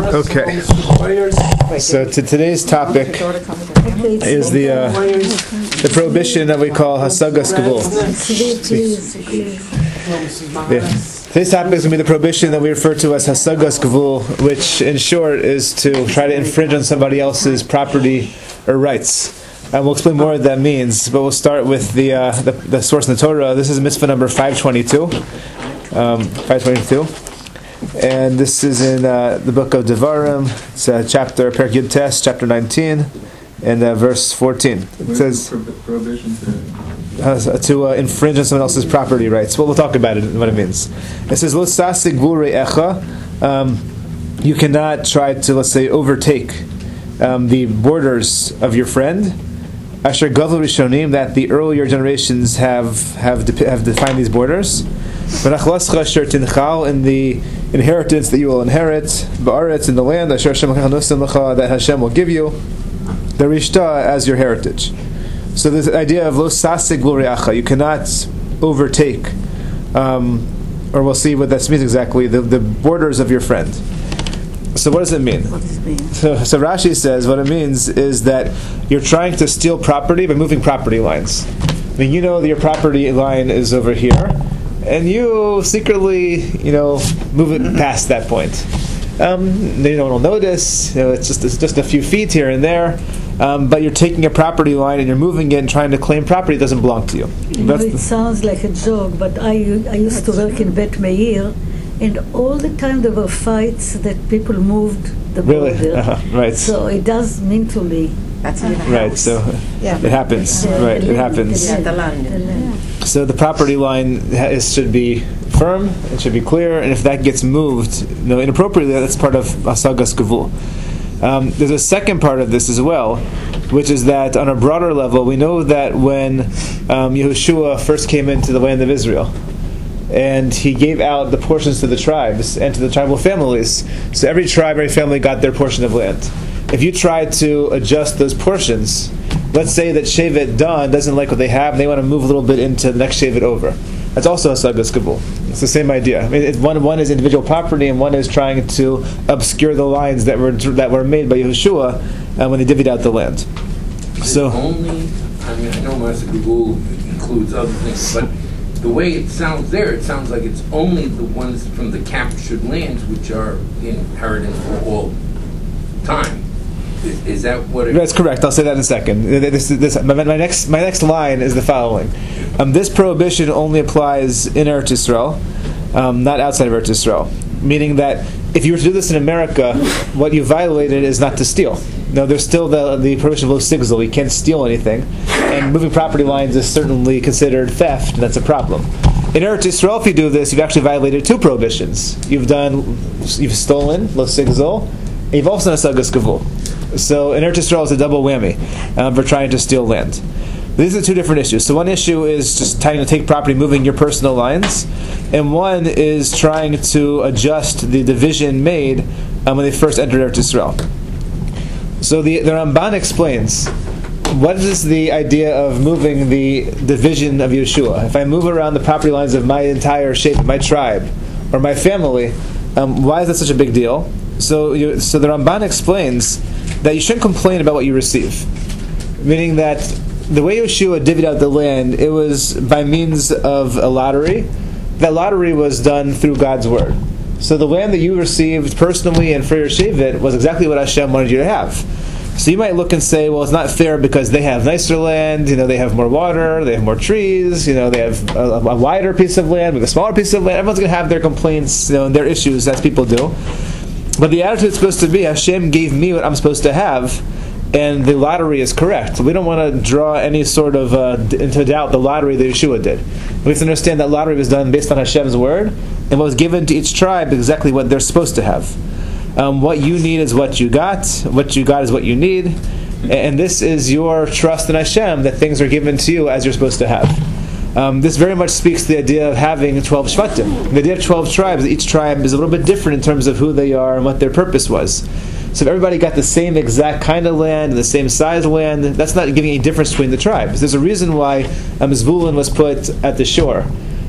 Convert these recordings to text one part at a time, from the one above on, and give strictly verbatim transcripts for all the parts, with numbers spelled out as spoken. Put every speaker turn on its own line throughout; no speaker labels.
Okay. So to today's topic is the uh, the prohibition that we call hasagas gavul. Yeah. Today's topic is going to be the prohibition that we refer to as hasagas gavul, which in short is to try to infringe on somebody else's property or rights. And we'll explain more what that means, but we'll start with the uh, the, the source in the Torah. This is mitzvah number five twenty-two. Um, five twenty-two. And this is in uh, the book of Devarim. It's uh, chapter, Perek Yud Tes, chapter nineteen, and uh, verse fourteen. It says prohibition to, uh, to uh, infringe on someone else's property rights. Well, we'll talk about it and what it means. It says, Lo sasig gvul re'echa. Um, you cannot try to, let's say, overtake um, the borders of your friend. Asher gavul rishonim, that the earlier generations have have, de- have defined these borders. In the inheritance that you will inherit, ba'aretz, in the land that Hashem will give you, the rishta as your heritage. So this idea of lo sasig gvul re'echa, you cannot overtake, um, or we'll see what that means exactly, the, the borders of your friend. So what does it mean?
What does it mean?
So, so Rashi says what it means is that you're trying to steal property by moving property lines. I mean, you know that your property line is over here, and you secretly, you know, move it past that point. Um, no one will notice. You know, it's just it's just a few feet here and there. Um, but you're taking a property line and you're moving it and trying to claim property that doesn't belong to you.
You know, it sounds like a joke, but I I used to work in Bet Meir, and all the time there were fights that people moved the border.
Really? Uh-huh. Right.
So it does mean to me.
That's in the house.
Right. So
yeah.
it happens.
Yeah,
right.
the
It happens.
Yeah, the land.
The land.
So the property line is, should be firm, it should be clear, and if that gets moved, you know, inappropriately, that's part of hasagas gavul. Um, there's a second part of this as well, which is that on a broader level, we know that when um, Yehoshua first came into the land of Israel, and he gave out the portions to the tribes and to the tribal families, so every tribe, every family got their portion of land. If you try to adjust those portions, let's say that Shevet Dan doesn't like what they have, and they want to move a little bit into the next Shevet over. That's also hasagas gavul. It's the same idea. I mean, it's one one is individual property, and one is trying to obscure the lines that were that were made by Yehoshua uh, when they divvied out the land.
Is
so
only, I mean, I know hasagas gavul includes other things, but the way it sounds there, it sounds like it's only the ones from the captured lands which are inherited for all time. Is, is that what it
That's correct. I'll say that in a second. This, this, my, my next my next line is the following. Um, this prohibition only applies in Eretz Yisrael, um, not outside of Eretz Yisrael. Meaning that if you were to do this in America, what you violated is not to steal. No, there's still the the prohibition of lo sigzol. You can't steal anything, and moving property lines is certainly considered theft, and that's a problem. In Eretz Yisrael, if you do this, you've actually violated two prohibitions. You've done, you've stolen lo sigzol, and you've also done hasagas gavul. So in Eretz Yisrael, it's a double whammy um, for trying to steal land. These are two different issues. So one issue is just trying to take property, moving your personal lines, and one is trying to adjust the division made um, when they first entered Eretz Yisrael. So the, the Ramban explains, what is the idea of moving the division of Yeshua? If I move around the property lines of my entire shape, my tribe, or my family, um, why is that such a big deal? So, you, so the Ramban explains that you shouldn't complain about what you receive. Meaning that the way Yeshua divvied out the land, it was by means of a lottery. That lottery was done through God's word. So the land that you received personally and for your Shevet was exactly what Hashem wanted you to have. So you might look and say, well, it's not fair because they have nicer land, you know, they have more water, they have more trees, you know, they have a, a wider piece of land, with a smaller piece of land. Everyone's going to have their complaints, you know, and their issues, as people do. But the attitude is supposed to be, Hashem gave me what I'm supposed to have, and the lottery is correct. We don't want to draw any sort of uh, into doubt the lottery that Yeshua did. We have to understand that lottery was done based on Hashem's word, and what was given to each tribe exactly what they're supposed to have. Um, what you need is what you got. What you got is what you need, and this is your trust in Hashem that things are given to you as you're supposed to have. Um, this very much speaks to the idea of having twelve shvatim. The idea of twelve tribes, each tribe is a little bit different in terms of who they are and what their purpose was. So if everybody got the same exact kind of land and the same size of land, that's not giving any difference between the tribes. There's a reason why um, Zvulun was put at the shore.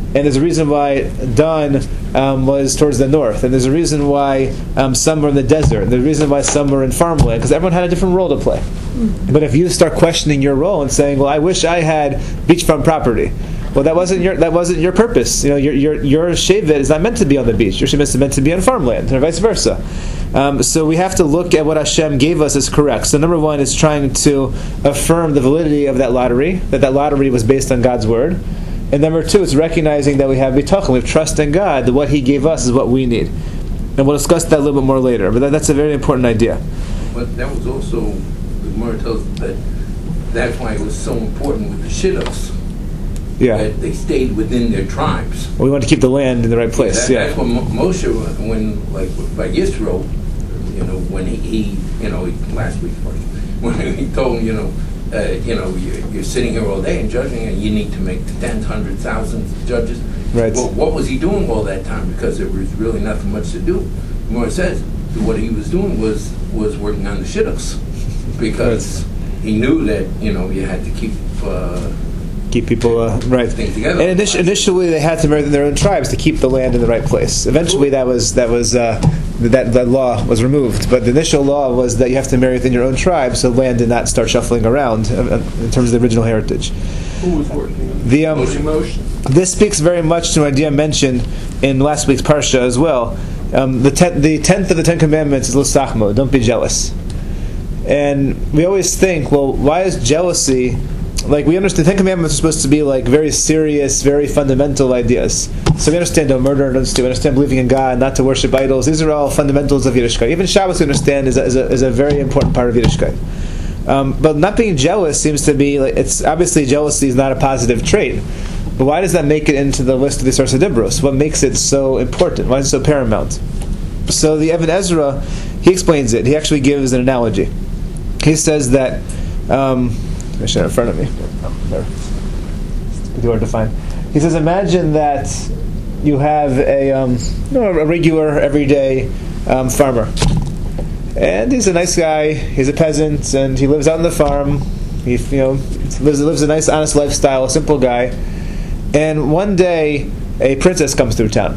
and there's a reason why Dan um, was towards the north, and there's a reason why um, some were in the desert, and there's a reason why some were in farmland, because everyone had a different role to play. Mm-hmm. But if you start questioning your role and saying, well, I wish I had beachfront property, well, that wasn't your that wasn't your purpose. You know, your your your shevet is not meant to be on the beach. Your shevet is meant to be on farmland, and vice versa. Um, so we have to look at what Hashem gave us as correct. So number one is trying to affirm the validity of that lottery, that that lottery was based on God's word. And number two is recognizing that we have bitachon, we have trust in God, that what He gave us is what we need. And we'll discuss that a little bit more later. But that, that's a very important idea.
But that was also, the Gemara tells us that that's why it was so important with the shidduchs.
Yeah.
That they stayed within their tribes.
Well, we want to keep the land in the right place.
Yeah, that,
yeah.
That's what Mo- Moshe, when, like, by Yisro, you know, when he, he you know, he, last week, when he told him, you know, uh, you know, you're, you're sitting here all day and judging, and you need to make tens, hundreds, thousands of judges.
Right.
Well, what was he doing all that time? Because there was really nothing much to do. More says what he was doing was was working on the shidduchs, because right. he knew that, you know, you had to keep. Uh,
Keep people uh, right.
Together.
And init- initially, they had to marry their own tribes to keep the land in the right place. Eventually, that was that was uh, that that law was removed. But the initial law was that you have to marry within your own tribe, so land did not start shuffling around uh, in terms of the original heritage.
Who was working on
the um,
motion?
This speaks very much to an idea mentioned in last week's parsha as well. Um, the ten- the tenth of the Ten Commandments is lo sachmo, don't be jealous. And we always think, well, why is jealousy? Like, we understand the Ten Commandments are supposed to be like very serious, very fundamental ideas. So we understand don't murder, don't steal, we understand believing in God, not to worship idols. These are all fundamentals of Yiddishkeit. Even Shabbos, we understand, is a, is a, is a very important part of Yiddishkeit. Um, but not being jealous seems to be, like, it's obviously jealousy is not a positive trait. But why does that make it into the list of the Sarsa Dibros? What makes it so important? Why is it so paramount? So the Even Ezra, he explains it. He actually gives an analogy. He says that... Um, I should have it in front of me. Oh, there. It's pretty hard to find. He says, imagine that you have a, um, you know, a regular, everyday um, farmer. And he's a nice guy, he's a peasant, and he lives out on the farm. He, you know, lives, lives a nice, honest lifestyle, a simple guy. And one day, a princess comes through town.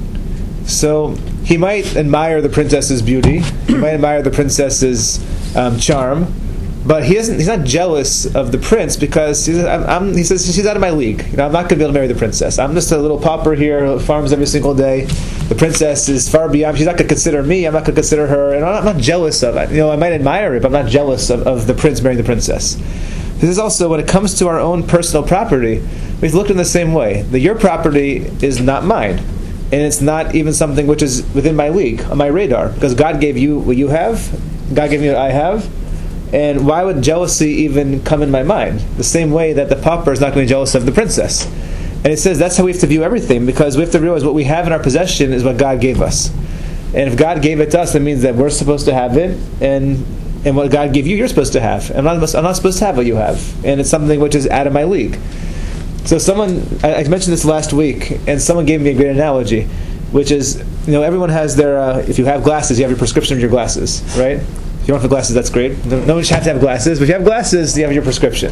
So he might admire the princess's beauty, he might admire the princess's um, charm, but he isn't. He's not jealous of the prince because he's, I'm, I'm, he says she's out of my league. You know, I'm not going to be able to marry the princess. I'm just a little pauper here who farms every single day. The princess is far beyond. She's not going to consider me. I'm not going to consider her, and I'm not, I'm not jealous of it. You know, I might admire it, but I'm not jealous of, of the prince marrying the princess. This is also when it comes to our own personal property. We look in the same way. That your property is not mine, and it's not even something which is within my league, on my radar, because God gave you what you have. God gave me what I have. And why would jealousy even come in my mind? The same way that the pauper is not going to be jealous of the princess. And it says that's how we have to view everything, because we have to realize what we have in our possession is what God gave us. And if God gave it to us, that means that we're supposed to have it, and and what God gave you, you're supposed to have. I'm not, I'm not supposed to have what you have. And it's something which is out of my league. So someone, I, I mentioned this last week, and someone gave me a great analogy, which is, you know, everyone has their, uh, if you have glasses, you have your prescription of your glasses, right? If you don't have glasses, that's great. No, no one should have to have glasses, but if you have glasses, you have your prescription.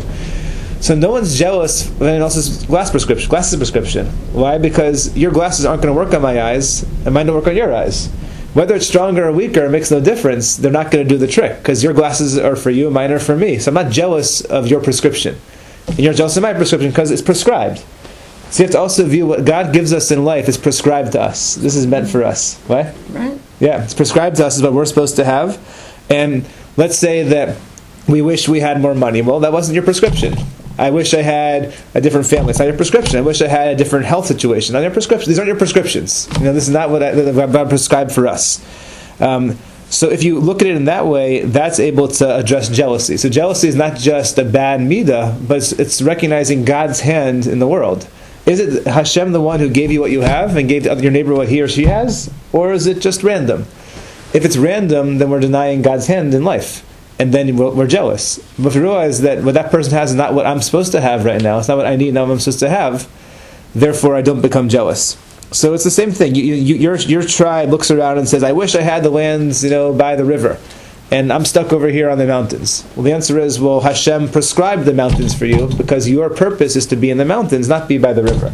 So no one's jealous of anyone else's glass prescription, glasses prescription. Why? Because your glasses aren't going to work on my eyes, and mine don't work on your eyes. Whether it's stronger or weaker, it makes no difference. They're not going to do the trick, because your glasses are for you, mine are for me. So I'm not jealous of your prescription. And you're jealous of my prescription because it's prescribed. So you have to also view what God gives us in life is prescribed to us. This is meant for us. What?
Right.
Yeah, it's prescribed to us is what we're supposed to have. And let's say that we wish we had more money. Well, that wasn't your prescription. I wish I had a different family. It's not your prescription. I wish I had a different health situation. Not your prescription. These aren't your prescriptions. You know, this is not what, I, what God prescribed for us. Um, so if you look at it in that way, that's able to address jealousy. So jealousy is not just a bad midah, but it's, it's recognizing God's hand in the world. Is it Hashem the one who gave you what you have and gave your neighbor what he or she has? Or is it just random? If it's random, then we're denying God's hand in life. And then we're jealous. But if we realize that what that person has is not what I'm supposed to have right now, it's not what I need, not what I'm supposed to have, therefore I don't become jealous. So it's the same thing. You, you, your your tribe looks around and says, I wish I had the lands, you know, by the river, and I'm stuck over here on the mountains. Well, the answer is, well, Hashem prescribed the mountains for you because your purpose is to be in the mountains, not be by the river.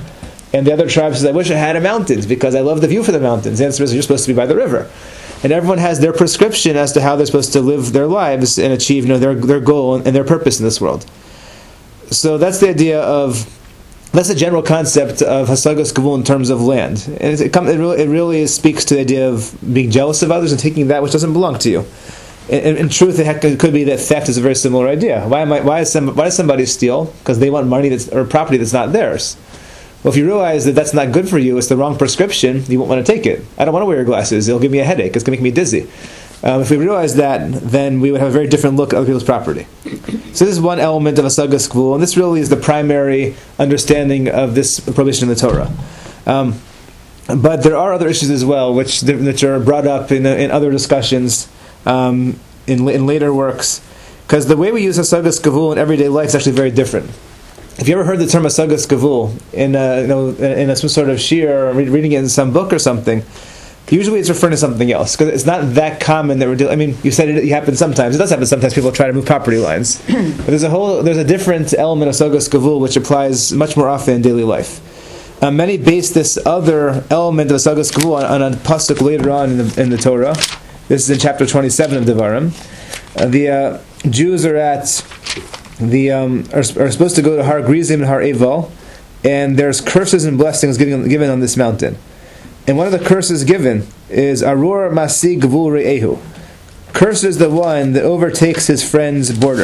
And the other tribe says, I wish I had a mountains because I love the view from the mountains. The answer is, you're supposed to be by the river. And everyone has their prescription as to how they're supposed to live their lives and achieve, you know, their their goal and their purpose in this world. So that's the idea of, that's the general concept of Hasagas Gavul in terms of land. And it, come, it, really, it really speaks to the idea of being jealous of others and taking that which doesn't belong to you. In, in truth, it could be that theft is a very similar idea. Why am I, why is some, why does somebody steal? Because they want money that's, or property that's not theirs. Well, if you realize that that's not good for you, it's the wrong prescription, you won't want to take it. I don't want to wear your glasses. It'll give me a headache. It's going to make me dizzy. Um, if we realize that, then we would have a very different look at other people's property. So this is one element of Hasagas Gavul, and this really is the primary understanding of this prohibition in the Torah. Um, but there are other issues as well, which, which are brought up in, in other discussions um, in, in later works, because the way we use Hasagas Gavul in everyday life is actually very different. If you ever heard the term Hasagas Gavul in a, you know, in a, some sort of shir or reading it in some book or something, usually it's referring to something else, because it's not that common that we're dealing. I mean, you said it, it happens sometimes. It does happen sometimes. People try to move property lines, but there's a whole there's a different element of Hasagas Gavul which applies much more often in daily life. Uh, many base this other element of Hasagas Gavul on, on a pasuk later on in the, in the Torah. This is in chapter twenty-seven of Devarim. Uh, the uh, Jews are at the um, are, are supposed to go to Har Grizim and Har Eval, and there's curses and blessings given given on this mountain. And one of the curses given is Arur Masi Gavul Re'ehu. Cursed is the one that overtakes his friend's border.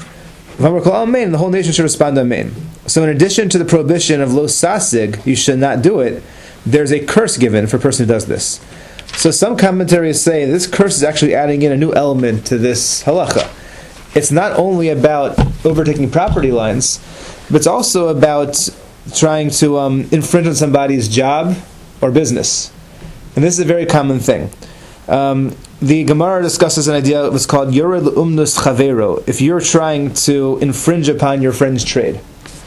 And the whole nation should respond Amen. So in addition to the prohibition of Lo Sasig, you should not do it, there's a curse given for a person who does this. So some commentaries say this curse is actually adding in a new element to this halacha. It's not only about overtaking property lines, but it's also about trying to um, infringe on somebody's job or business. And this is a very common thing. Um, the Gemara discusses an idea that's called Yored Umnus Chavero, if you're trying to infringe upon your friend's trade.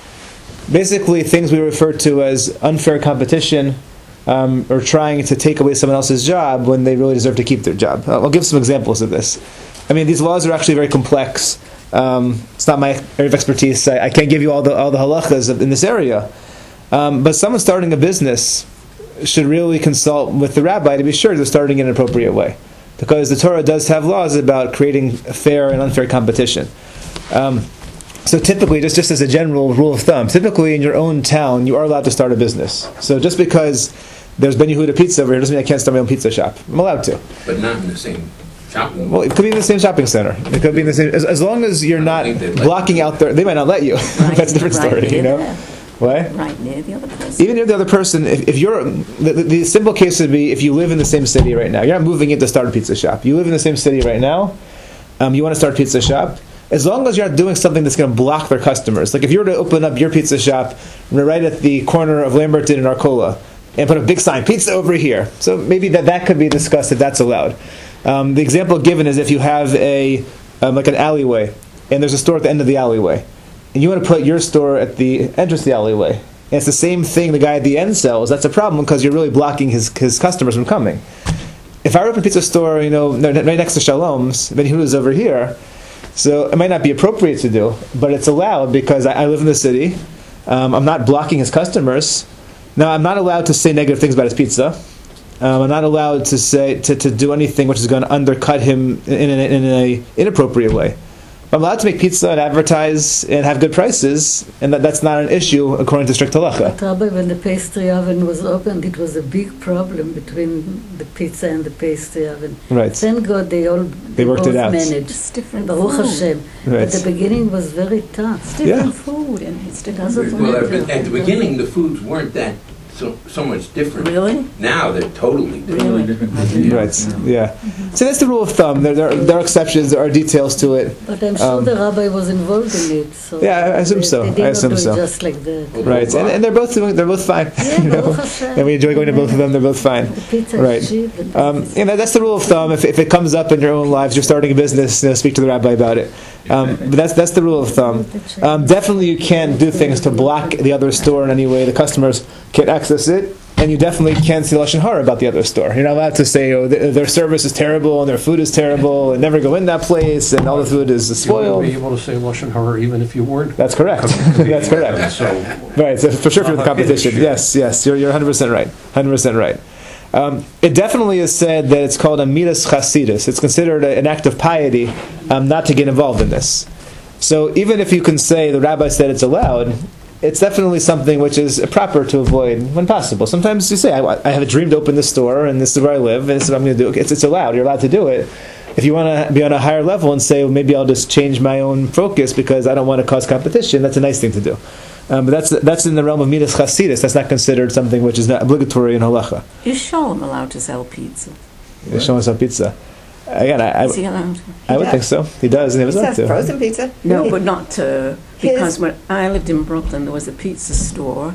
Basically, things we refer to as unfair competition, um, or trying to take away someone else's job when they really deserve to keep their job. I'll give some examples of this. I mean, these laws are actually very complex. Um, it's not my area of expertise. I, I can't give you all the all the halachas in this area. Um, but someone starting a business should really consult with the rabbi to be sure they're starting in an appropriate way, because the Torah does have laws about creating fair and unfair competition. Um, so typically, just, just as a general rule of thumb, typically in your own town, you are allowed to start a business. So just because there's Ben Yehuda Pizza over here doesn't mean I can't start my own pizza shop. I'm allowed to.
But not in the same shopping.
Well, it could be in the same shopping center. It could be in the same, as, as long as you're not blocking out their, they might not let you.
Right,
That's a different
right,
story,
yeah.
you know? What?
Right near the other person.
Even near the other person, if, if you're, the, the, the simple case would be if you live in the same city right now. You're not moving in to start a pizza shop. You live in the same city right now. Um, you want to start a pizza shop. As long as you're not doing something that's going to block their customers. Like if you were to open up your pizza shop right at the corner of Lamberton and Arcola and put a big sign, pizza over here. So maybe that, that could be discussed if that's allowed. Um, the example given is if you have a um, like an alleyway and there's a store at the end of the alleyway. And you want to put your store at the entrance of the alleyway. And it's the same thing the guy at the end sells. That's a problem because you're really blocking his his customers from coming. If I open a pizza store, you know, right next to Shalom's, Ben Yehuda's over here, so it might not be appropriate to do, but it's allowed because I, I live in the city. Um, I'm not blocking his customers. Now, I'm not allowed to say negative things about his pizza. Um, I'm not allowed to say to, to do anything which is going to undercut him in an in a inappropriate way. I'm allowed to make pizza and advertise and have good prices, and that, that's not an issue according to strict halacha.
But Rabbi, when the pastry oven was opened, it was a big problem between the pizza and the pastry oven.
Right.
Thank God they all they,
They worked
both
it out.
managed.
It's different
Baruch
food.
Hashem.
Right.
At the beginning was very tough.
It's different
Yeah.
food and it's different.
Doesn't
food.
Well, at,
matter.
at the beginning, the foods weren't that so so much different.
Really?
Now they're totally different.
Really?
different.
Yeah.
Right. Yeah. So that's the rule of thumb. There, there, are, there are exceptions. There are details to it.
But I'm sure
Um,
the rabbi was involved in it. So
Yeah, I assume
they,
so.
They did
I
not
assume
do
so.
it just like that.
Well,
Right. And, and they're both doing. They're both fine.
Yeah,
you know?
Baruch Hashem.
And we enjoy going to both of them. They're both fine.
The pizza
Right.
is cheap. and
Um, you know, that's the rule of thumb. If, if it comes up in your own lives, you're starting a business, you know, speak to the rabbi about it. Um, but that's that's the rule of thumb. Um, definitely, you can't do things to block the other store in any way. The customers can't access it. and you definitely can't say lashon hara about the other store. You're not allowed to say, "Oh, th- their service is terrible and their food is terrible, and never go in that place, and all the food is
You
spoiled."
wouldn't be able to say lashon hara even if you weren't.
That's correct. That's correct.
So,
Right. So for sure, for the
Uh,
competition,
sure.
yes, yes, you're you're one hundred percent right. one hundred percent right. Um, it definitely is said that it's called a midas chasidus. It's considered a, an act of piety um, not to get involved in this. So even if you can say the rabbi said it's allowed, it's definitely something which is proper to avoid when possible. Sometimes you say, I, I have a dream to open this store, and this is where I live, and this is what I'm going to do. It's, it's allowed. You're allowed to do it. If you want to be on a higher level and say, well, maybe I'll just change my own focus because I don't want to cause competition, that's a nice thing to do. Um, but that's that's in the realm of midas chasidus. That's not considered something which is not obligatory in halacha.
Is Shalom allowed to sell pizza?
Showing us on pizza. Again, I,
Is he
I,
allowed?
I would
does.
think so. He does, and he was
He
allowed
says
to.
frozen pizza.
No,
Really?
but not to,
His-
because when I lived in Brooklyn, there was a pizza store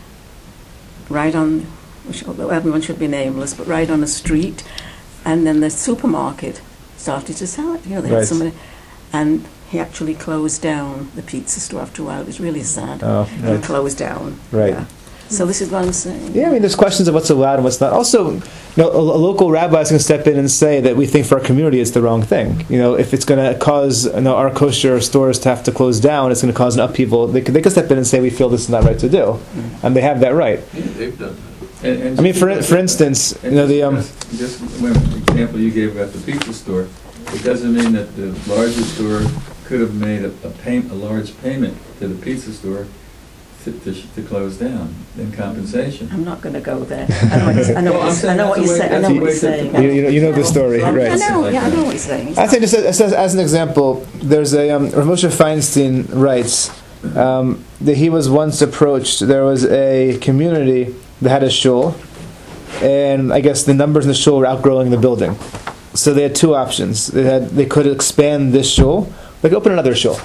right on, which, although everyone should be nameless, but right on the street, and then the supermarket started to sell it. You know, they
Right.
had somebody, and he actually closed down the pizza store after a while. It was really sad.
Oh,
He
right.
closed down.
Right.
Yeah. So this is what I'm saying.
Yeah, I mean, there's questions of what's allowed and what's not. Also, you know, a, a local rabbi is going to step in and say that we think for our community it's the wrong thing. You know, if it's going to cause you know, our kosher stores to have to close down, it's going to cause an upheaval. They could, they could step in and say we feel this is not right to do,
Mm.
and they have that right.
Yeah, they've done that.
And- and
I mean,
just
for
because-
for instance, you
and
know, the
just
um,
because- Just one example you gave about the pizza store, it doesn't mean that the larger store could have made a, a pay, a large payment to the pizza store to, to, to close down in compensation.
I'm not going to go there. I know what you're, I know
Well,
what
I'm
you're, I
saying
know what
that's
you're
the way-
saying. I know
that's
what
the
you're
way
saying.
that
you, you know, you know the story,
I
right?
know. Yeah, I know what you're saying.
I think just as, as an example, there's a um, Rav Moshe Feinstein writes um, that he was once approached. There was a community that had a shul, and I guess the numbers in the shul were outgrowing the building. So they had two options. They had they could expand this shul, they could open another shul.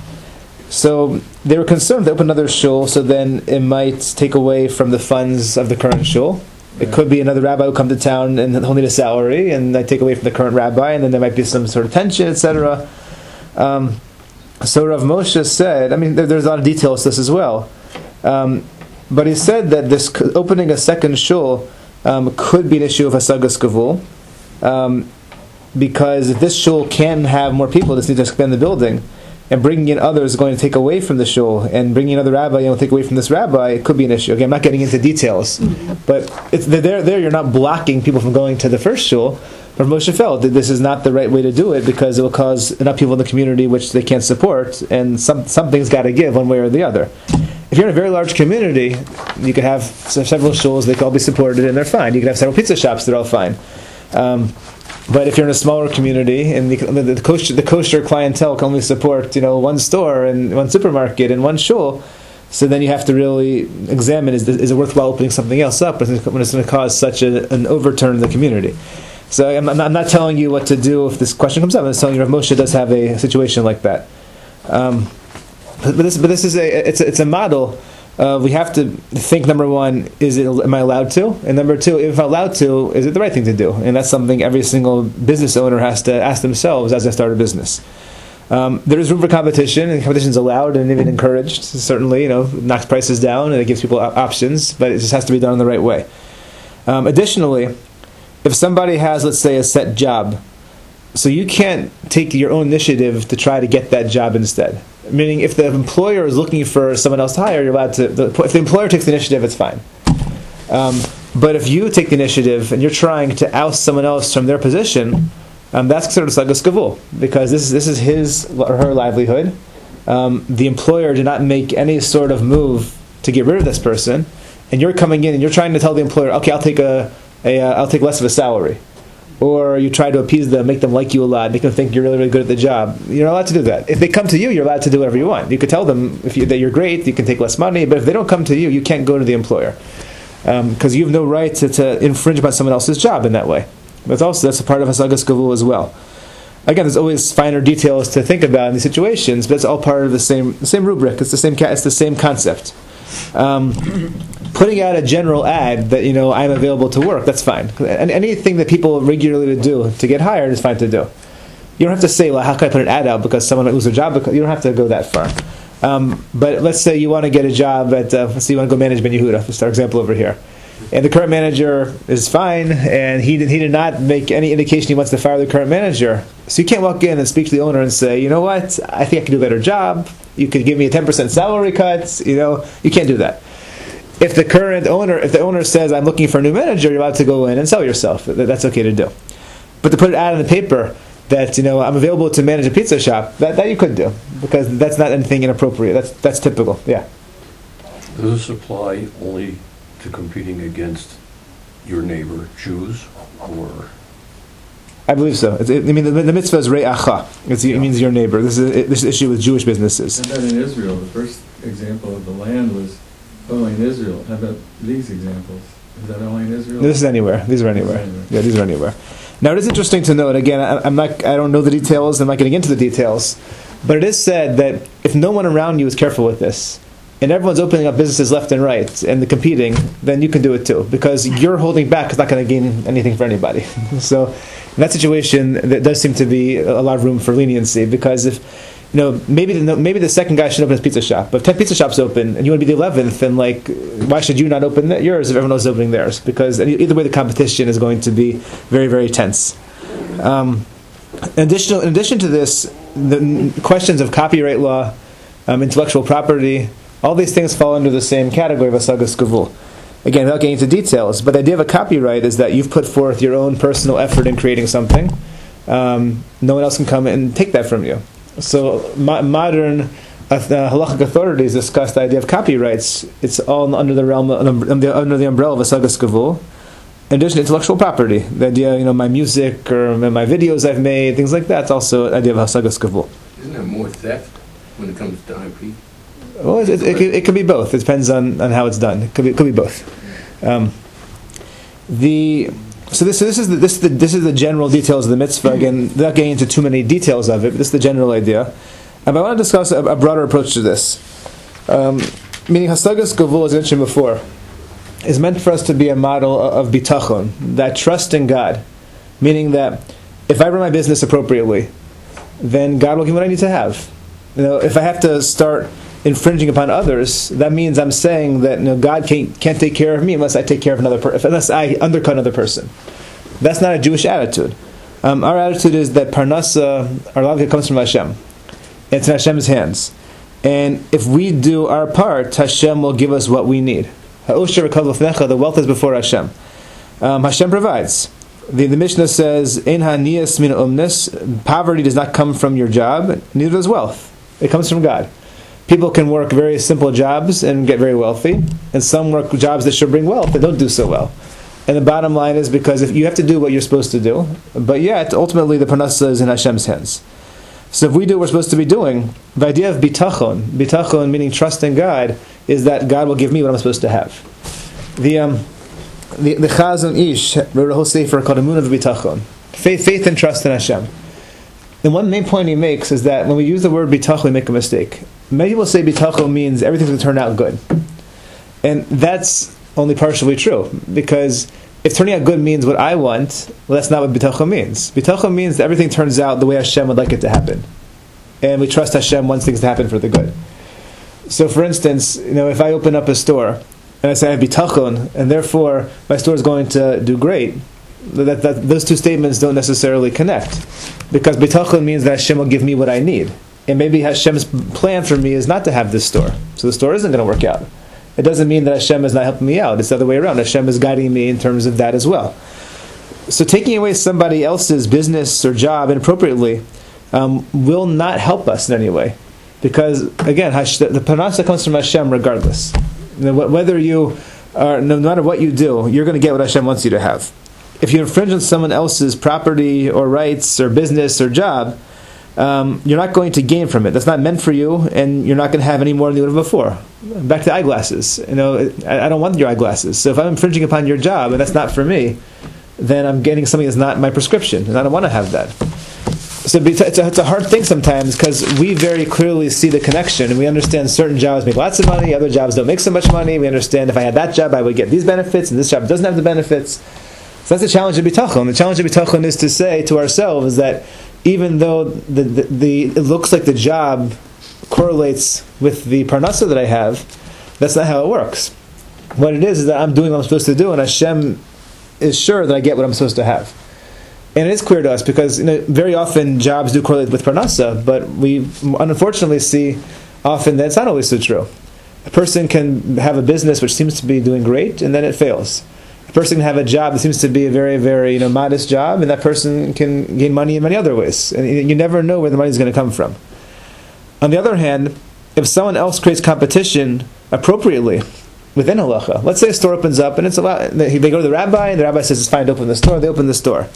So they were concerned they open another shul, so then it might take away from the funds of the current shul. It could be another rabbi who come to town and he'll need a salary, and they take away from the current rabbi, and then there might be some sort of tension, et cetera. Um, so Rav Moshe said, I mean, there, there's a lot of details to this as well, um, but he said that this c- opening a second shul um, could be an issue of hasagas kavul, um, because if this shul can have more people, this needs to expand the building, and bringing in others is going to take away from the shul, and bringing in another rabbi and will take away from this rabbi, it could be an issue. Again, I'm not getting into details, but it's, there, there you're not blocking people from going to the first shul. Rav Moshe felt that this is not the right way to do it because it will cause an upheaval in the community which they can't support, and some something's got to give one way or the other. If you're in a very large community, you could have s- several shuls, they could all be supported, and they're fine. You could have several pizza shops, they're all fine. Um, But if you're in a smaller community and the, the, the, kosher, the kosher clientele can only support, you know, one store and one supermarket and one shul, so then you have to really examine: is, is it worthwhile opening something else up when it's going to cause such a, an overturn in the community? So I'm not, I'm not telling you what to do if this question comes up. I'm just telling you Rav Moshe does have a situation like that. Um, but, but this, but this is a it's a, it's a model. Uh, we have to think, number one, is it am I allowed to? And number two, if I'm allowed to, is it the right thing to do? And that's something every single business owner has to ask themselves as they start a business. Um, there is room for competition, and competition is allowed and even encouraged. Certainly, you know, knocks prices down and it gives people op- options, but it just has to be done in the right way. Um, additionally, if somebody has, let's say, a set job, so you can't take your own initiative to try to get that job instead. Meaning, if the employer is looking for someone else to hire, you're allowed to. The, if the employer takes the initiative, it's fine. Um, but if you take the initiative and you're trying to oust someone else from their position, um, that's considered sagas kavul, because this is this is his or her livelihood. Um, the employer did not make any sort of move to get rid of this person, and you're coming in and you're trying to tell the employer, okay, I'll take a, a uh, I'll take less of a salary. Or you try to appease them, make them like you a lot, make them think you're really, really good at the job. You're not allowed to do that. If they come to you, you're allowed to do whatever you want. You could tell them if you, that you're great, you can take less money, but if they don't come to you, you can't go to the employer. Because um, you have no right to, to infringe upon someone else's job in that way. But also, that's a part of hasagas kavul as well. Again, there's always finer details to think about in these situations, but it's all part of the same the same rubric. It's the same ca- it's the same concept. Um, putting out a general ad that, you know, I'm available to work, that's fine. And anything that people regularly do to get hired is fine to do. You don't have to say, well, how can I put an ad out because someone might lose their job? Because you don't have to go that far. Um, but let's say you want to get a job at, uh, let's say you want to go manage Ben Yehuda, just our example over here. and the current manager is fine, and he did, he did not make any indication he wants to fire the current manager. So you can't walk in and speak to the owner and say, you know what, I think I can do a better job. You could give me a ten percent salary cut. You know, you can't do that. If the current owner, if the owner says, I'm looking for a new manager, you're allowed to go in and sell yourself. That's okay to do. But to put it out in the paper that, you know, I'm available to manage a pizza shop, that, that you could do, because that's not anything inappropriate. That's that's typical. Yeah.
Does this apply only to competing against your neighbor Jews, or?
I believe so. It's, it, I mean, the, the mitzvah is re'acha. It's, it means your neighbor. This is this is an issue with Jewish businesses.
And then in Israel, the first example of the land was only in Israel. How about these examples? Is that only in Israel?
This is anywhere. These are anywhere.
Anywhere.
Yeah, these are anywhere. Now it is interesting to note. Again, I, I'm not. I don't know the details. I'm not getting into the details. But it is said that if no one around you is careful with this, and everyone's opening up businesses left and right and the competing, then you can do it too, because you're holding back is not going to gain anything for anybody. So in that situation, there does seem to be a lot of room for leniency, because if you know maybe the maybe the second guy should open his pizza shop, but if ten pizza shops open and you want to be the eleventh, then like why should you not open yours if everyone else is opening theirs? Because either way, the competition is going to be very, very tense. Um, in addition, in addition to this, the questions of copyright law, um, intellectual property, all these things fall under the same category of hasagas gavul. Again, without getting into details, but the idea of a copyright is that you've put forth your own personal effort in creating something. Um, no one else can come and take that from you. So mo- modern uh, halachic authorities discuss the idea of copyrights. It's all under the realm of, under the umbrella of hasagas gavul. In addition to intellectual property, the idea, you know, my music or my videos I've made, things like that, it's also an idea of hasagas gavul.
Isn't there more theft when it comes to I P?
Well, it, it, it, could, it could be both. It depends on, on how it's done. It could be, it could be both. Um, the so this so this is the, this is the this is the general details of the mitzvah. Again, without getting into too many details of it, but this is the general idea. And I want to discuss a, a broader approach to this. Um, meaning, hasagas gavul, as I mentioned before, is meant for us to be a model of bitachon, that trust in God. Meaning that if I run my business appropriately, then God will give me what I need to have. You know, if I have to start infringing upon others, that means I'm saying that, you know, God can't, can't take care of me unless I take care of another person, unless I undercut another person. That's not a Jewish attitude. Um, our attitude is that parnasa, our livelihood, comes from Hashem. It's in Hashem's hands. And if we do our part, Hashem will give us what we need. The wealth is before Hashem. Um, Hashem provides. The, the Mishnah says, "Ein haniyas min umnis." Poverty does not come from your job, neither does wealth. It comes from God. People can work very simple jobs and get very wealthy, and some work jobs that should bring wealth and don't do so well. And the bottom line is because if you have to do what you're supposed to do, but yet ultimately the parnasa is in Hashem's hands. So if we do what we're supposed to be doing, the idea of bitachon, bitachon meaning trust in God, is that God will give me what I'm supposed to have. The um, the the Chazon Ish wrote a whole sefer called Emunah v'Bitachon, faith, faith and trust in Hashem. And one main point he makes is that when we use the word bitachon, we make a mistake. Many people say bitachon means everything's going to turn out good, and that's only partially true, because if turning out good means what I want, well, that's not what bitachon means. Bitachon means that everything turns out the way Hashem would like it to happen, and we trust Hashem wants things to happen for the good. So, for instance, you know, if I open up a store and I say I have bitachon, and therefore my store is going to do great, that, that those two statements don't necessarily connect, because bitachon means that Hashem will give me what I need, and maybe Hashem's plan for me is not to have this store, so the store isn't going to work out. It doesn't mean that Hashem is not helping me out. It's the other way around. Hashem is guiding me in terms of that as well. So taking away somebody else's business or job inappropriately um, will not help us in any way. Because, again, the parnasa comes from Hashem regardless. You know, whether you are, no matter what you do, you're going to get what Hashem wants you to have. If you infringe on someone else's property or rights or business or job, um, you're not going to gain from it. That's not meant for you, and you're not going to have any more than you would have before. Back to eyeglasses. You know, I, I don't want your eyeglasses. So if I'm infringing upon your job and that's not for me, then I'm getting something that's not my prescription, and I don't want to have that. So it's a, it's a hard thing sometimes, because we very clearly see the connection, and we understand certain jobs make lots of money, other jobs don't make so much money. We understand if I had that job, I would get these benefits, and this job doesn't have the benefits. So that's the challenge of bitachon. The challenge of bitachon is to say to ourselves that even though the, the, the it looks like the job correlates with the parnasa that I have, that's not how it works. What it is is that I'm doing what I'm supposed to do, and Hashem is sure that I get what I'm supposed to have. And it is clear to us because, you know, very often jobs do correlate with parnasa, but we unfortunately see often that it's not always so true. A person can have a business which seems to be doing great, and then it fails. A person can have a job that seems to be a very, very, you know, modest job, and that person can gain money in many other ways. And you never know where the money is going to come from. On the other hand, if someone else creates competition appropriately within halacha, let's say a store opens up and it's allowed, they go to the rabbi and the rabbi says it's fine to open the store, they open the store.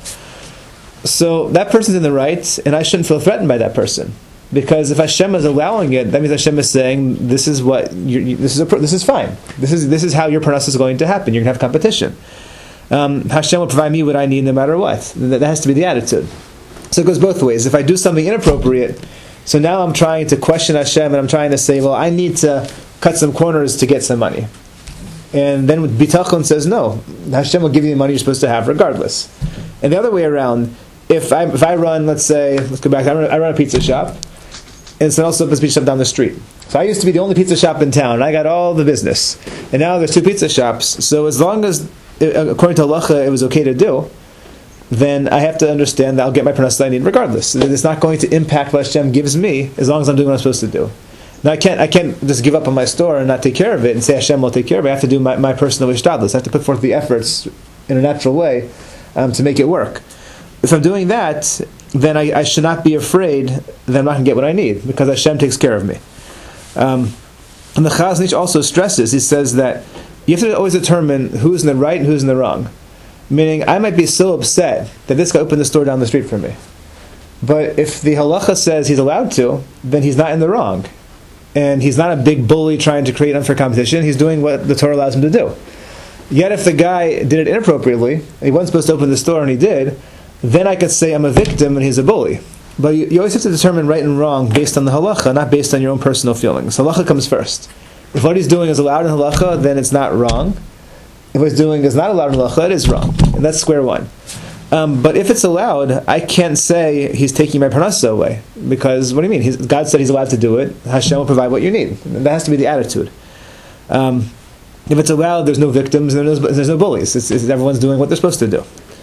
So that person's in the right, and I shouldn't feel threatened by that person, because if Hashem is allowing it, that means Hashem is saying this is what you, you, this is a, this is fine. This is this is how your parnasa is going to happen. You're going to have competition. Um, Hashem will provide me what I need no matter what. That, that has to be the attitude. So it goes both ways. If I do something inappropriate, so now I'm trying to question Hashem and I'm trying to say, well, I need to cut some corners to get some money. And then Bitachon says, no, Hashem will give you the money you're supposed to have regardless. And the other way around, if I if I run, let's say, let's go back, I run, I run a pizza shop, and someone else opens a pizza shop down the street. So I used to be the only pizza shop in town, and I got all the business. And now there's two pizza shops. So as long as, according to halacha, it was okay to do, then I have to understand that I'll get my parnasa I need regardless. It's not going to impact what Hashem gives me as long as I'm doing what I'm supposed to do. Now I can't I can't just give up on my store and not take care of it and say Hashem will take care of it. I have to do my, my personal ishtadlus. I have to put forth the efforts in a natural way um, to make it work. If I'm doing that, then I, I should not be afraid that I'm not going to get what I need, because Hashem takes care of me. Um, and the Chazon Ish also stresses, he says that you have to always determine who's in the right and who's in the wrong. Meaning, I might be so upset that this guy opened the store down the street for me. But if the halacha says he's allowed to, then he's not in the wrong. And he's not a big bully trying to create unfair competition. He's doing what the Torah allows him to do. Yet if the guy did it inappropriately, he wasn't supposed to open the store and he did, then I could say I'm a victim and he's a bully. But you, you always have to determine right and wrong based on the halacha, not based on your own personal feelings. Halacha comes first. If what he's doing is allowed in halacha, then it's not wrong. If what he's doing is not allowed in halacha, it is wrong. And that's square one. Um, but if it's allowed, I can't say he's taking my parnasa away. Because, what do you mean? He's, God said he's allowed to do it. Hashem will provide what you need. And that has to be the attitude. Um, if it's allowed, there's no victims, and there's, there's no bullies. It's, it's, everyone's doing what they're supposed to do.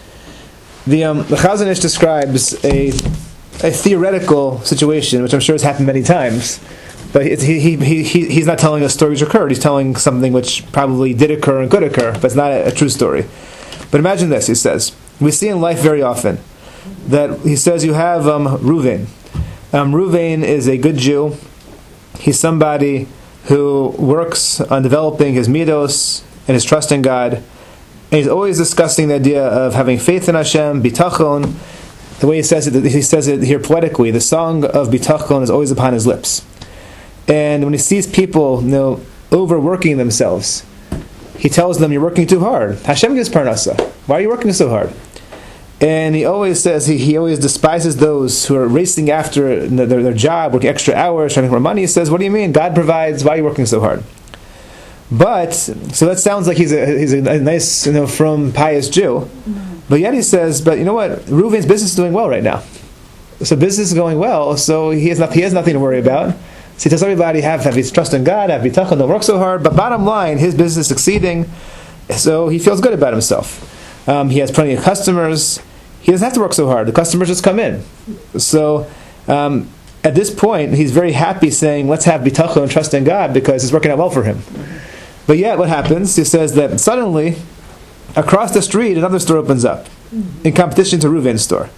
The, um, the Chazon Ish describes a, a theoretical situation, which I'm sure has happened many times. But he, he, he, he, he's not telling a story which occurred. He's telling something which probably did occur and could occur, but it's not a, a true story. But imagine this, he says. We see in life very often that he says you have um, Ruvain. Um, Ruvain is a good Jew. He's somebody who works on developing his midos and his trust in God. And he's always discussing the idea of having faith in Hashem, bitachon. The way he says it, he says it here poetically. The song of bitachon is always upon his lips. And when he sees people, you know, overworking themselves, he tells them, "You're working too hard. Hashem gives parnasa. Why are you working so hard?" And he always says he, he always despises those who are racing after their, their job, working extra hours, trying to make more money. He says, "What do you mean? God provides. Why are you working so hard?" But so that sounds like he's a he's a nice, you know, from pious Jew. But yet he says, "But you know what? Reuven's business is doing well right now. So business is going well. So he has not he has nothing to worry about." So he tells everybody, have, have his trust in God, have bitachon, don't work so hard. But bottom line, his business is succeeding, so he feels good about himself. Um, he has plenty of customers. He doesn't have to work so hard. The customers just come in. So um, at this point, he's very happy saying, let's have bitachon and trust in God because it's working out well for him. But yet what happens, he says that suddenly, across the street, another store opens up in competition to Reuven's store.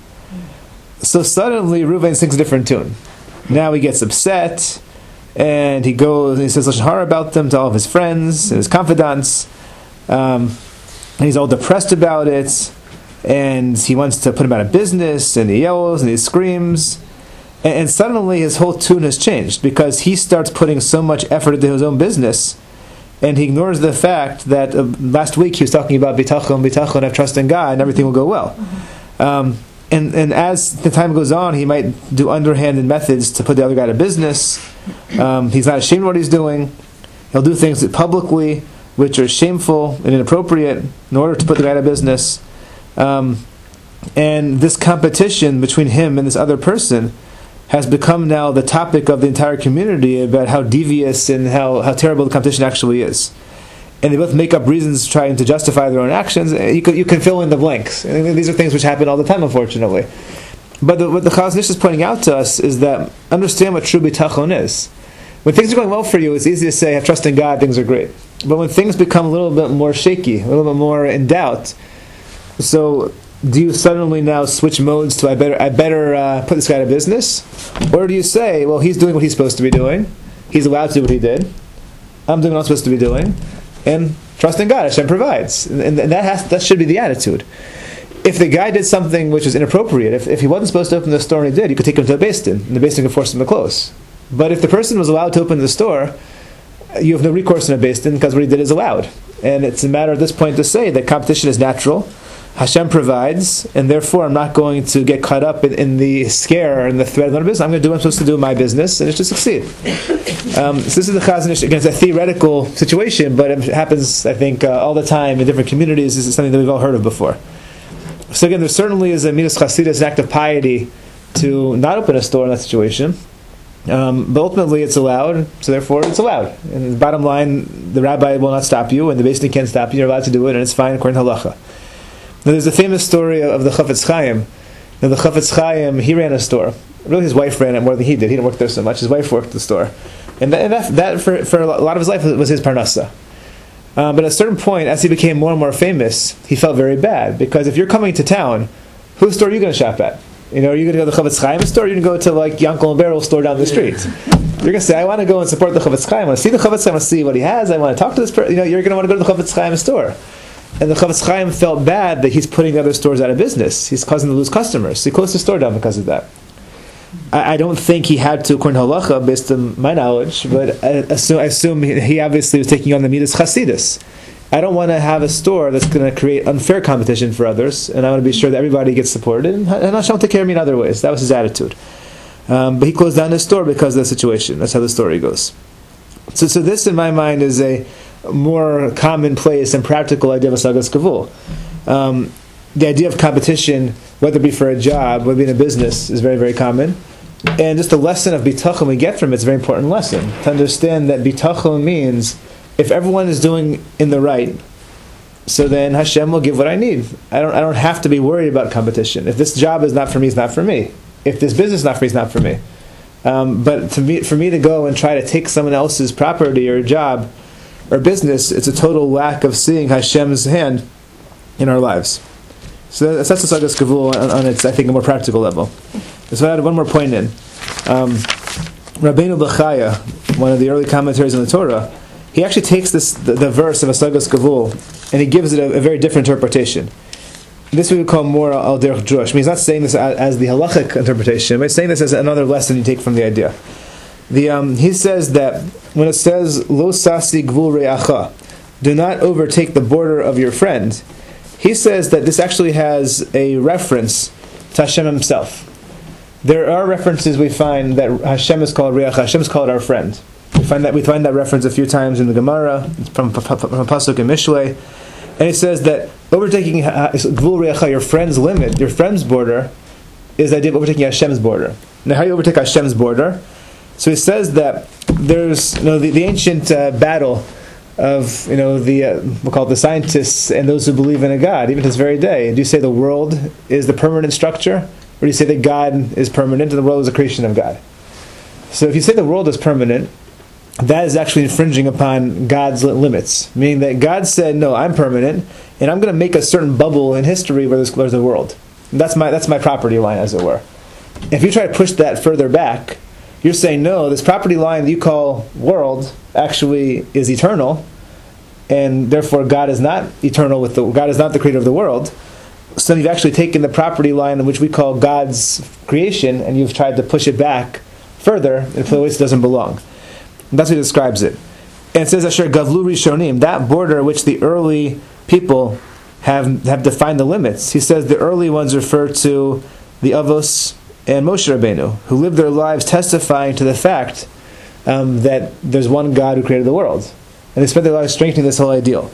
So suddenly, Reuven sings a different tune. Now he gets upset. And he goes and he says lashon hara about them to all of his friends and his confidants. Um, and he's all depressed about it. And he wants to put him out of business. And he yells and he screams. And, and suddenly his whole tune has changed because he starts putting so much effort into his own business. And he ignores the fact that uh, last week he was talking about bitachon, bitachon, have trust in God, and everything will go well. Um, And and as the time goes on, he might do underhanded methods to put the other guy out of business. Um, he's not ashamed of what he's doing. He'll do things publicly which are shameful and inappropriate in order to put the guy out of business. Um, and this competition between him and this other person has become now the topic of the entire community about how devious and how, how terrible the competition actually is. and they both make up reasons trying to justify their own actions, you can, you can fill in the blanks. And these are things which happen all the time, unfortunately. But the, what the Chazon Ish is pointing out to us is that understand what true bitachon is. When things are going well for you, it's easy to say, have trust in God, things are great. But when things become a little bit more shaky, a little bit more in doubt, so do you suddenly now switch modes to I better I better uh, put this guy out of business? Or do you say, well, he's doing what he's supposed to be doing, he's allowed to do what he did, I'm doing what I'm supposed to be doing, and trust in God, Hashem provides. And, and that has that should be the attitude. If the guy did something which was inappropriate, if, if he wasn't supposed to open the store and he did, you could take him to a Beis Din, and the Beis Din could force him to close. But if the person was allowed to open the store, you have no recourse in a Beis Din because what he did is allowed. And it's a matter at this point to say that competition is natural, Hashem provides, and therefore I'm not going to get caught up in, in the scare and the threat of my business. I'm going to do what I'm supposed to do in my business, and it should succeed. Um, so this is the Chazon Ish. Again, it's a theoretical situation, but it happens, I think, uh, all the time in different communities. This is something that we've all heard of before. So again, there certainly is a midas chasidus, an act of piety, to not open a store in that situation. Um, but ultimately it's allowed, so therefore it's allowed. And the bottom line, the rabbi will not stop you, and the Beis Din can't stop you. You're allowed to do it, and it's fine according to halacha. Now there's a famous story of the Chafetz Chaim. Now the Chafetz Chaim, he ran a store. Really his wife ran it more than he did. He didn't work there so much. His wife worked the store. And that, and that, that for, for a lot of his life was his parnasa. Um, but at a certain point, as he became more and more famous, he felt very bad. Because if you're coming to town, whose store are you going to shop at? You know, are you going to go to the Chafetz Chaim store, or are you going to go to like Yankel and Beryl's store down the street? You're going to say, I want to go and support the Chafetz Chaim. I want to see the Chafetz Chaim, I want to see what he has, I want to talk to this person. You know, you're going to want to go to the Chafetz Chaim store. And the Chafetz Chaim felt bad that he's putting the other stores out of business. He's causing them to lose customers. So he closed his store down because of that. I, I don't think he had to, according to halacha, based on my knowledge, but I assume, I assume he obviously was taking on the midas chasidus. I don't want to have a store that's going to create unfair competition for others, and I want to be sure that everybody gets supported, and, and Hashem will take care of me in other ways. That was his attitude. Um, but he closed down his store because of the situation. That's how the story goes. So, so this, in my mind, is a more commonplace and practical idea of Asagas Kavul. Um, the idea of competition, whether it be for a job, whether it be in a business, is very, very common. And just the lesson of bitachon we get from it is a very important lesson. To understand that bitachon means if everyone is doing in the right, so then Hashem will give what I need. I don't I don't have to be worried about competition. If this job is not for me, it's not for me. If this business is not for me, it's not for me. Um, but to me, for me to go and try to take someone else's property or job or business, it's a total lack of seeing Hashem's hand in our lives. So that's that's the Asagas Kavul on, on its, I think, a more practical level. So I add one more point in. Um, Rabbeinu Bechaya, one of the early commentaries on the Torah, he actually takes this the, the verse of Asagas Kavul and he gives it a, a very different interpretation. This we would call more al derech drush. I mean, he's not saying this as, as the halachic interpretation, but he's saying this as another lesson you take from the idea. The um, he says that when it says lo sasi gvul re'acha, do not overtake the border of your friend, he says that this actually has a reference to Hashem himself. There are references we find that Hashem is called re'acha, Hashem is called our friend. We find that we find that reference a few times in the Gemara, from, from, from a pasuk in Mishlei, and it says that overtaking gvul re'acha, your friend's limit, your friend's border, is the idea of overtaking Hashem's border. Now, how do you overtake Hashem's border? So he says that there's, you know, the, the ancient uh, battle of, you know, the uh, we'll call it the scientists and those who believe in a God, even to this very day. Do you say the world is the permanent structure, or do you say that God is permanent and the world is a creation of God? So if you say the world is permanent, that is actually infringing upon God's limits, meaning that God said, no, I'm permanent, and I'm going to make a certain bubble in history where there's, there's a world. And that's my that's my property line, as it were. If you try to push that further back, you're saying, no, this property line that you call world actually is eternal, and therefore God is not eternal with the God is not the creator of the world. So you've actually taken the property line in which we call God's creation, and you've tried to push it back further in a place it doesn't belong. And that's how he describes it. And it says, Asher Gavlu Rishonim, that border which the early people have have defined the limits. He says the early ones refer to the Avos and Moshe Rabbeinu, who lived their lives testifying to the fact um, that there's one God who created the world. And they spent their lives strengthening this whole ideal.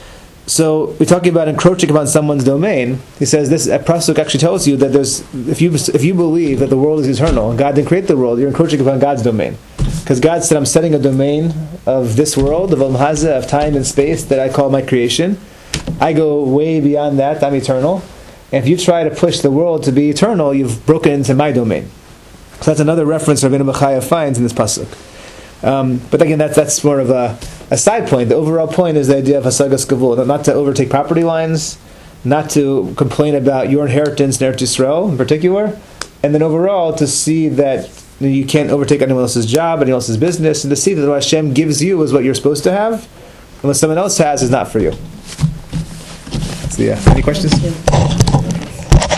So we're talking about encroaching upon someone's domain. He says this pasuk actually tells you that there's if you if you believe that the world is eternal and God didn't create the world, you're encroaching upon God's domain. Because God said, I'm setting a domain of this world, of Olam Hazeh, of time and space, that I call my creation. I go way beyond that. I'm eternal. And if you try to push the world to be eternal, you've broken into my domain. So that's another reference Rabbeinu Bechaya finds in this pasuk. Um, but again, that's that's more of a, a side point. The overall point is the idea of hasagas gavul, not to overtake property lines, not to complain about your inheritance in Eretz Yisrael in particular, and then overall to see that you can't overtake anyone else's job, anyone else's business, and to see that what Hashem gives you is what you're supposed to have, and what someone else has is not for you. So yeah, any questions?
Thank you.